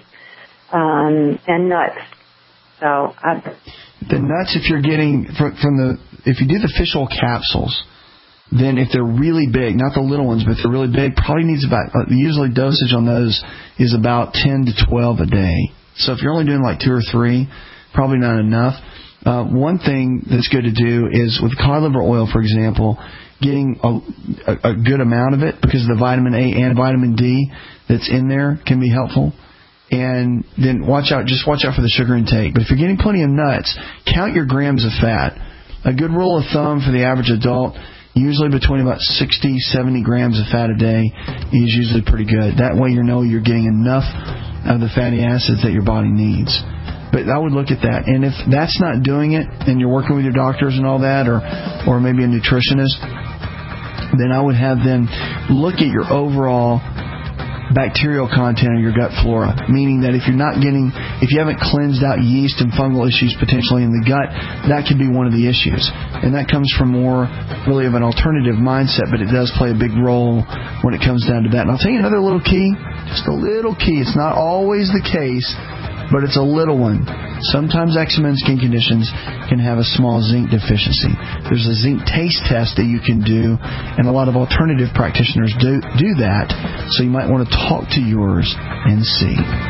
Speaker 17: and nuts. So
Speaker 4: the nuts, if you're getting if you do the fish oil capsules, then if they're really big, not the little ones, but if they're really big, probably needs usually dosage on those is about 10 to 12 a day. So if you're only doing like 2 or 3, probably not enough. One thing that's good to do is with cod liver oil, for example, getting a good amount of it because of the vitamin A and vitamin D that's in there can be helpful. And then watch out for the sugar intake. But if you're getting plenty of nuts, count your grams of fat. A good rule of thumb for the average adult, usually between about 60, 70 grams of fat a day is usually pretty good. That way you know you're getting enough of the fatty acids that your body needs. But I would look at that. And if that's not doing it, and you're working with your doctors and all that, or maybe a nutritionist, then I would have them look at your overall bacterial content of your gut flora. Meaning that if you haven't cleansed out yeast and fungal issues potentially in the gut, that could be one of the issues. And that comes from more really of an alternative mindset, but it does play a big role when it comes down to that. And I'll tell you another little key, just a little key. It's not always the case, but it's a little one. Sometimes eczema and skin conditions can have a small zinc deficiency. There's a zinc taste test that you can do, and a lot of alternative practitioners do that, so you might want to talk to yours and see.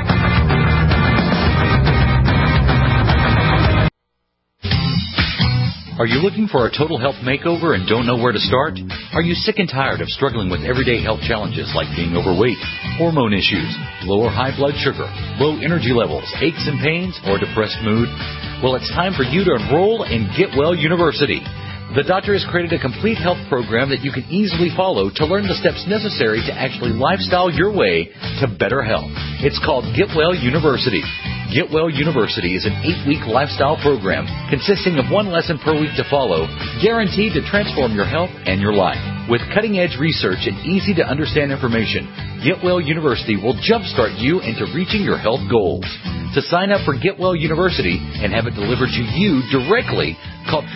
Speaker 18: Are you looking for a total health makeover and don't know where to start? Are you sick and tired of struggling with everyday health challenges like being overweight, hormone issues, low or high blood sugar, low energy levels, aches and pains, or depressed mood? Well, it's time for you to enroll in Get Well University. The doctor has created a complete health program that you can easily follow to learn the steps necessary to actually lifestyle your way to better health. It's called Get Well University. Get Well University is an 8-week lifestyle program consisting of 1 lesson per week to follow, guaranteed to transform your health and your life. With cutting-edge research and easy-to-understand information, Get Well University will jumpstart you into reaching your health goals. To sign up for Get Well University and have it delivered to you directly, call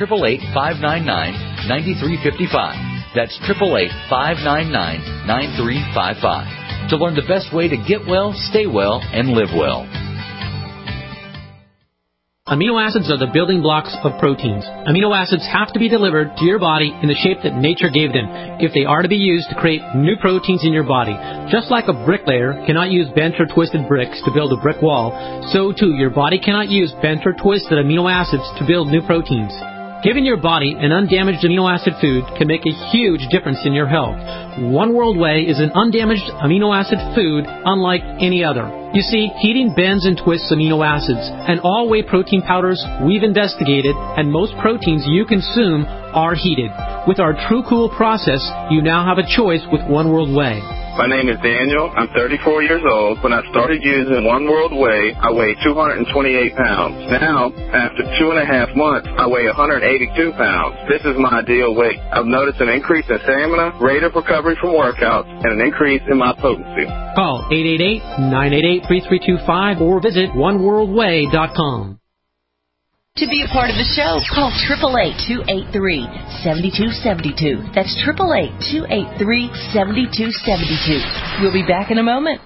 Speaker 18: 888-599-9355. That's 888-599-9355. To learn the best way to get well, stay well, and live well.
Speaker 19: Amino acids are the building blocks of proteins. Amino acids have to be delivered to your body in the shape that nature gave them if they are to be used to create new proteins in your body. Just like a bricklayer cannot use bent or twisted bricks to build a brick wall, so too your body cannot use bent or twisted amino acids to build new proteins. Giving your body an undamaged amino acid food can make a huge difference in your health. One World Whey is an undamaged amino acid food unlike any other. You see, heating bends and twists amino acids, and all whey protein powders we've investigated, and most proteins you consume are heated. With our True Cool process, you now have a choice with One World Whey.
Speaker 20: My name is Daniel. I'm 34 years old. When I started using One World Whey, I weighed 228 pounds. Now, after 2.5 months, I weigh 182 pounds. This is my ideal weight. I've noticed an increase in stamina, rate of recovery from workouts, and an increase in my potency.
Speaker 19: Call 888-988-3325 or visit oneworldwhey.com.
Speaker 9: To be a part of the show, call 888-283-7272. That's 888-283-7272. We'll be back in a moment.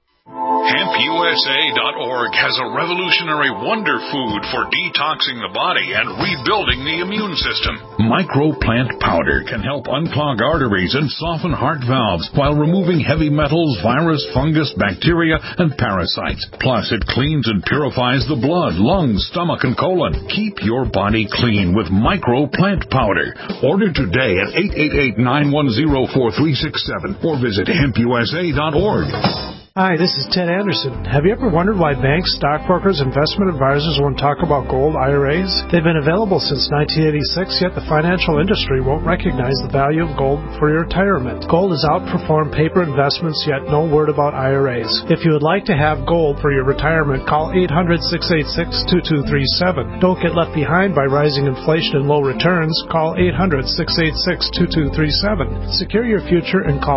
Speaker 21: HempUSA.org has a revolutionary wonder food for detoxing the body and rebuilding the immune system. Microplant powder can help unclog arteries and soften heart valves while removing heavy metals, virus, fungus, bacteria, and parasites. Plus, it cleans and purifies the blood, lungs, stomach, and colon. Keep your body clean with Microplant powder. Order today at 888-910-4367 or visit HempUSA.org.
Speaker 1: Hi, this is Ted Anderson. Have you ever wondered why banks, stockbrokers, investment advisors won't talk about gold IRAs? They've been available since 1986, yet the financial industry won't recognize the value of gold for your retirement. Gold has outperformed paper investments, yet no word about IRAs. If you would like to have gold for your retirement, call 800-686-2237. Don't get left behind by rising inflation and low returns. Call 800-686-2237. Secure your future and call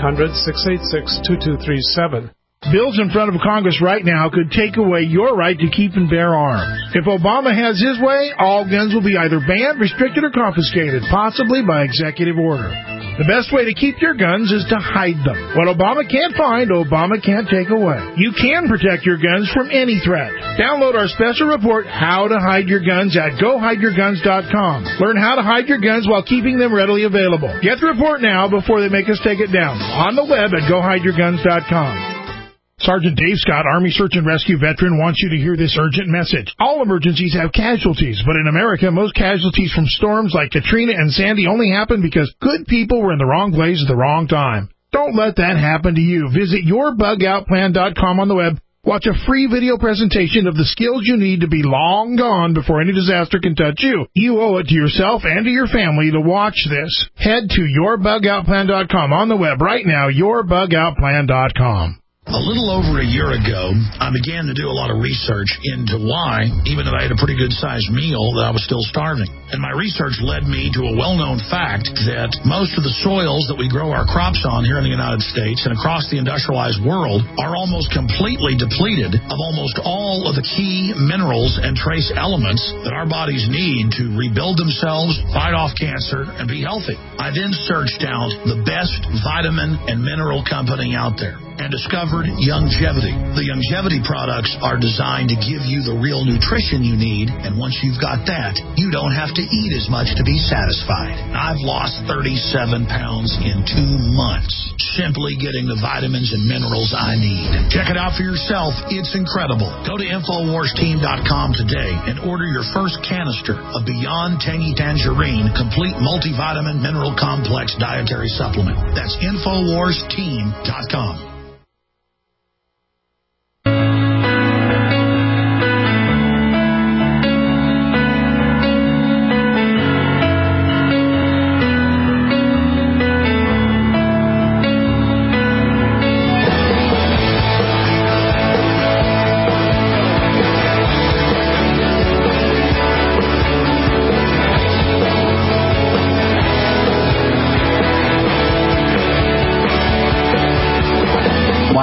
Speaker 1: 1-800-686-2237.
Speaker 22: Bills in front of Congress right now could take away your right to keep and bear arms. If Obama has his way, all guns will be either banned, restricted, or confiscated, possibly by executive order. The best way to keep your guns is to hide them. What Obama can't find, Obama can't take away. You can protect your guns from any threat. Download our special report, How to Hide Your Guns, at GoHideYourGuns.com. Learn how to hide your guns while keeping them readily available. Get the report now before they make us take it down. On the web at GoHideYourGuns.com. Sergeant Dave Scott, Army Search and Rescue veteran, wants you to hear this urgent message. All emergencies have casualties, but in America, most casualties from storms like Katrina and Sandy only happen because good people were in the wrong place at the wrong time. Don't let that happen to you. Visit YourBugOutPlan.com on the web. Watch a free video presentation of the skills you need to be long gone before any disaster can touch you. You owe it to yourself and to your family to watch this. Head to YourBugOutPlan.com on the web right now, YourBugOutPlan.com.
Speaker 23: A little over a year ago, I began to do a lot of research into why, even though I had a pretty good-sized meal, that I was still starving. And my research led me to a well-known fact that most of the soils that we grow our crops on here in the United States and across the industrialized world are almost completely depleted of almost all of the key minerals and trace elements that our bodies need to rebuild themselves, fight off cancer, and be healthy. I then searched out the best vitamin and mineral company out there and discovered Youngevity. The Youngevity products are designed to give you the real nutrition you need, and once you've got that, you don't have to eat as much to be satisfied. I've lost 37 pounds in 2 months, simply getting the vitamins and minerals I need. Check it out for yourself. It's incredible. Go to InfoWarsTeam.com today and order your first canister of Beyond Tangy Tangerine Complete Multivitamin Mineral Complex Dietary Supplement. That's InfoWarsTeam.com.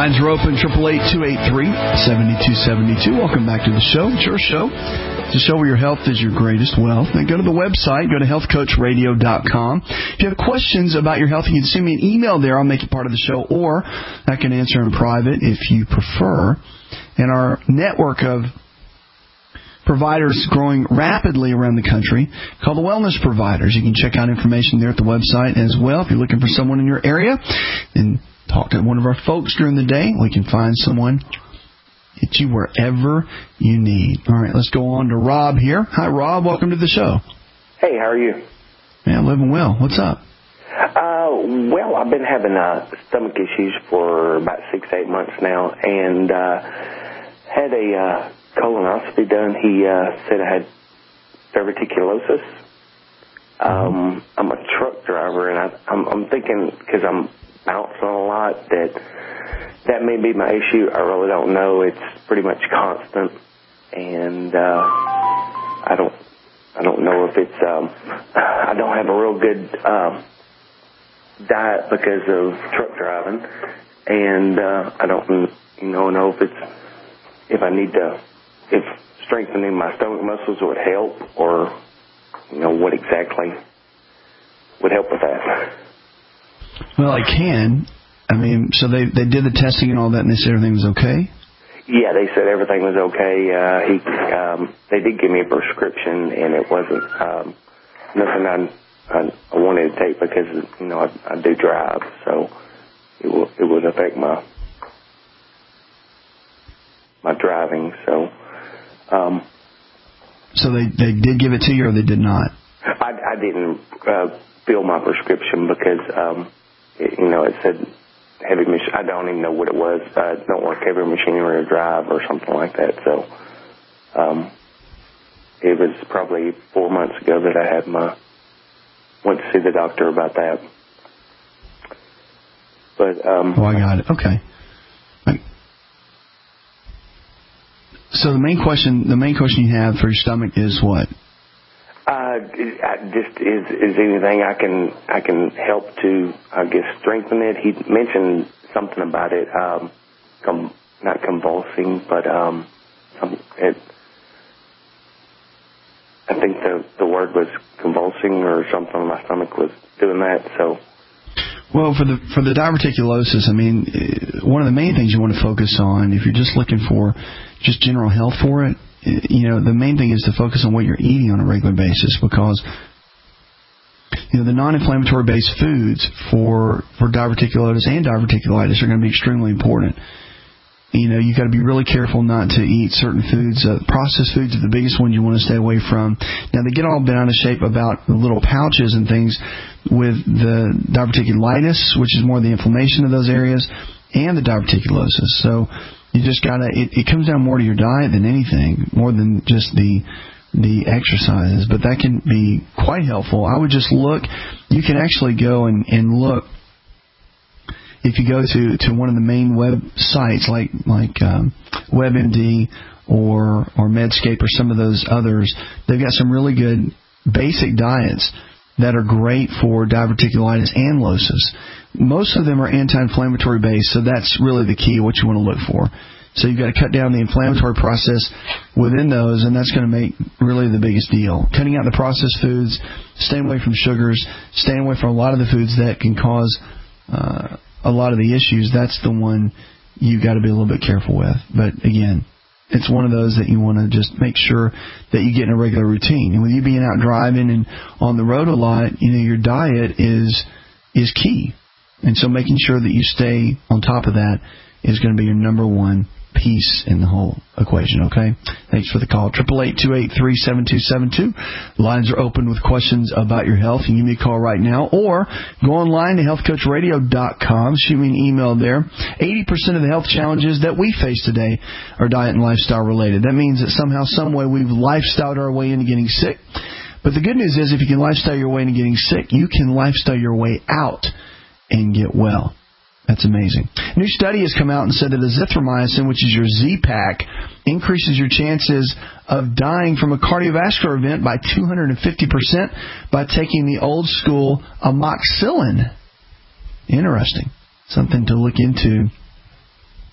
Speaker 4: Lines are open, 888-283-7272. Welcome back to the show. It's your show. It's a show where your health is your greatest wealth. Now go to the website, go to healthcoachradio.com. If you have questions about your health, you can send me an email there. I'll make it part of the show, or I can answer in private if you prefer. And our network of providers growing rapidly around the country called the Wellness Providers. You can check out information there at the website as well. If you're looking for someone in your area, then talk to one of our folks during the day. We can find someone, get you wherever you need. All right, let's go on to Rob here. Hi, Rob. Welcome to the show.
Speaker 2: Hey, how are you?
Speaker 4: Yeah, I'm living well. What's up?
Speaker 2: Well, I've been having stomach issues for about 6 to 8 months now, and had a colonoscopy done. He said I had diverticulosis. I'm a truck driver, and I'm thinking, because I'm bouncing a lot, that may be my issue. I really don't know. It's pretty much constant, and I don't know if it's I don't have a real good diet because of truck driving, and I don't know if I need to, if strengthening my stomach muscles would help, or what exactly would help with that.
Speaker 4: Well, it can. I mean, so they did the testing and all that, and they said everything was okay?
Speaker 2: Yeah, they said everything was okay. They did give me a prescription, and it wasn't nothing I wanted to take because I do drive, so it would affect my driving. So
Speaker 4: they did give it to you, or they did not?
Speaker 2: I didn't fill my prescription because it said heavy machine. I don't even know what it was. Don't work heavy machinery or drive or something like that. So it was probably 4 months ago that I had went to see the doctor about that. But
Speaker 4: I got it. Okay. So the main question you have for your stomach is what?
Speaker 2: Just is anything I can help to, I guess, strengthen it. He mentioned something about it, not convulsing, but I think the word was convulsing or something. My stomach was doing that. So.
Speaker 4: Well, for the diverticulosis, I mean, one of the main things you want to focus on, if you're just looking for just general health for it, the main thing is to focus on what you're eating on a regular basis, because the non-inflammatory based foods for diverticulosis and diverticulitis are going to be extremely important. You've got to be really careful not to eat certain foods. Processed foods are the biggest ones you want to stay away from. Now, they get all bent out of shape about the little pouches and things with the diverticulitis, which is more the inflammation of those areas, and the diverticulosis. So you just got to, it comes down more to your diet than anything, more than just the exercises. But that can be quite helpful. I would just look, you can actually go and look. If you go to one of the main websites like WebMD or Medscape or some of those others, they've got some really good basic diets that are great for diverticulitis and losis. Most of them are anti-inflammatory based, so that's really the key, what you want to look for. So you've got to cut down the inflammatory process within those, and that's going to make really the biggest deal. Cutting out the processed foods, staying away from sugars, staying away from a lot of the foods that can cause a lot of the issues, that's the one you've got to be a little bit careful with. But again, it's one of those that you want to just make sure that you get in a regular routine. And with you being out driving and on the road a lot, your diet is key. And so making sure that you stay on top of that is going to be your number one piece in the whole equation, okay? Thanks for the call. 888-283-7272. Lines are open with questions about your health. You can give me a call right now, or go online to healthcoachradio.com. Shoot me an email there. 80% of the health challenges that we face today are diet and lifestyle related. That means that somehow, some way, we've lifestyled our way into getting sick. But the good news is, if you can lifestyle your way into getting sick, you can lifestyle your way out and get well. That's amazing. A new study has come out and said that azithromycin, which is your Z-Pak, increases your chances of dying from a cardiovascular event by 250% by taking the old school amoxicillin. Interesting. Something to look into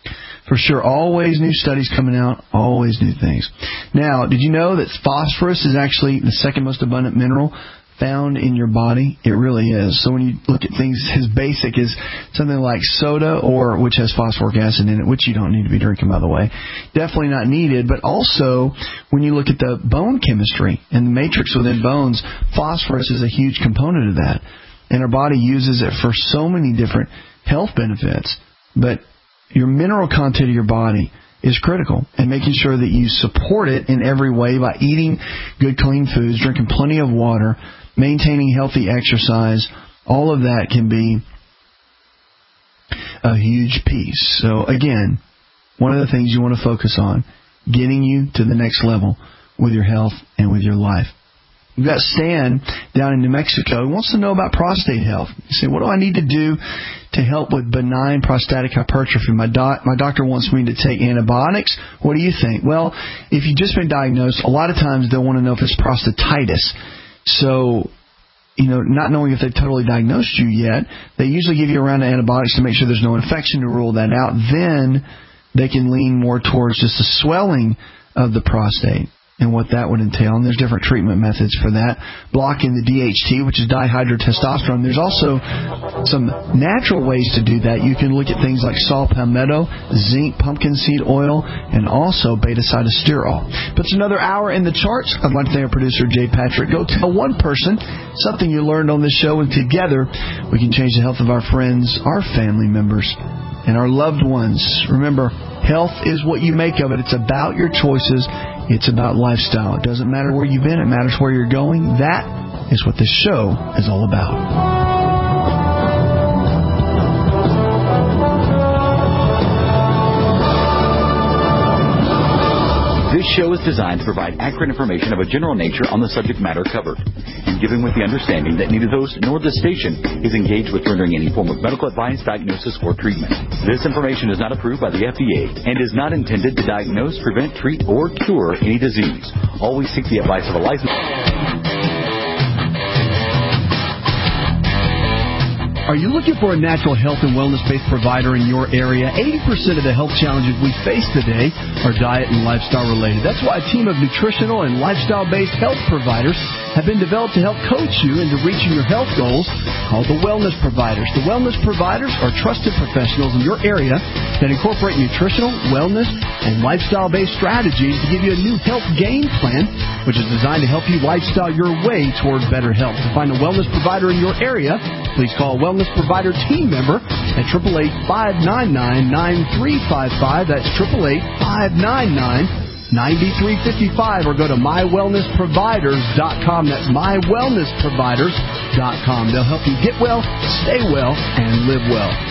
Speaker 4: For sure. Always new studies coming out. Always new things. Now, did you know that phosphorus is actually the second most abundant mineral found in your body? It really is. So when you look at things, his basic is something like soda, or which has phosphoric acid in it, which you don't need to be drinking, by the way. Definitely not needed. But also, when you look at the bone chemistry and the matrix within bones, phosphorus is a huge component of that. And our body uses it for so many different health benefits. But your mineral content of your body is critical, and making sure that you support it in every way by eating good, clean foods, drinking plenty of water, maintaining healthy exercise. All of that can be a huge piece. So again, one of the things you want to focus on, getting you to the next level with your health and with your life. We've got Stan down in New Mexico who wants to know about prostate health. You say, what do I need to do to help with benign prostatic hypertrophy? My doctor wants me to take antibiotics. What do you think? Well, if you've just been diagnosed, a lot of times they'll want to know if it's prostatitis. So, not knowing if they've totally diagnosed you yet, they usually give you a round of antibiotics to make sure there's no infection to rule that out. Then they can lean more towards just the swelling of the prostate and what that would entail. And there's different treatment methods for that. Blocking the DHT, which is dihydrotestosterone. There's also some natural ways to do that. You can look at things like saw palmetto, zinc, pumpkin seed oil, and also beta-sitosterol. But it's another hour in the charts. I'd like to thank our producer, Jay Patrick. Go tell one person something you learned on this show, and together we can change the health of our friends, our family members, and our loved ones. Remember, health is what you make of it. It's about your choices. It's about lifestyle. It doesn't matter where you've been. It matters where you're going. That is what this show is all about.
Speaker 18: This show is designed to provide accurate information of a general nature on the subject matter covered, and given with the understanding that neither the host nor the station is engaged with rendering any form of medical advice, diagnosis, or treatment. This information is not approved by the FDA and is not intended to diagnose, prevent, treat, or cure any disease. Always seek the advice of a licensed...
Speaker 4: Are you looking for a natural health and wellness-based provider in your area? 80% of the health challenges we face today are diet and lifestyle related. That's why a team of nutritional and lifestyle-based health providers have been developed to help coach you into reaching your health goals, called the Wellness Providers. The Wellness Providers are trusted professionals in your area that incorporate nutritional, wellness, and lifestyle-based strategies to give you a new health game plan, which is designed to help you lifestyle your way toward better health. To find a wellness provider in your area, please call a Wellness Provider team member at 888-599-9355. That's 888-599-9355. Or go to mywellnessproviders.com. That's mywellnessproviders.com. They'll help you get well, stay well, and live well.